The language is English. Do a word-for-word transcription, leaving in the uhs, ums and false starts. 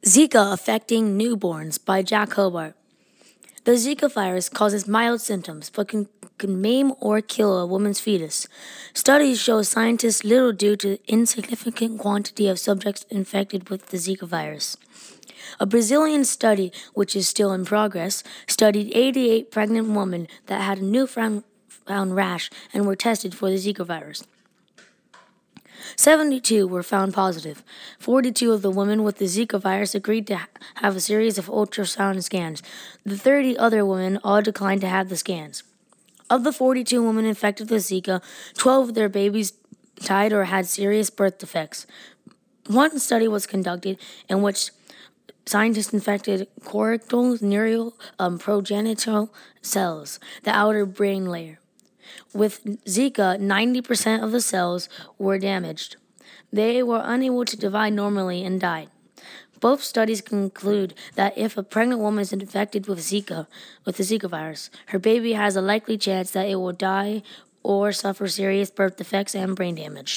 Zika affecting newborns by Jack Hobart. The Zika virus causes mild symptoms but can, can maim or kill a woman's fetus. Studies show scientists little due to insignificant quantity of subjects infected with the Zika virus. A Brazilian study, which is still in progress, studied eighty-eight pregnant women that had a newfound rash and were tested for the Zika virus. seventy-two were found positive. forty-two of the women with the Zika virus agreed to ha- have a series of ultrasound scans. The thirty other women all declined to have the scans. Of the forty-two women infected with Zika, twelve of their babies died or had serious birth defects. One study was conducted in which scientists infected choroidal neural um, progenitor cells, the outer brain layer. With Zika, ninety percent of the cells were damaged. They were unable to divide normally and died. Both studies conclude that if a pregnant woman is infected with Zika, with the Zika virus, her baby has a likely chance that it will die or suffer serious birth defects and brain damage.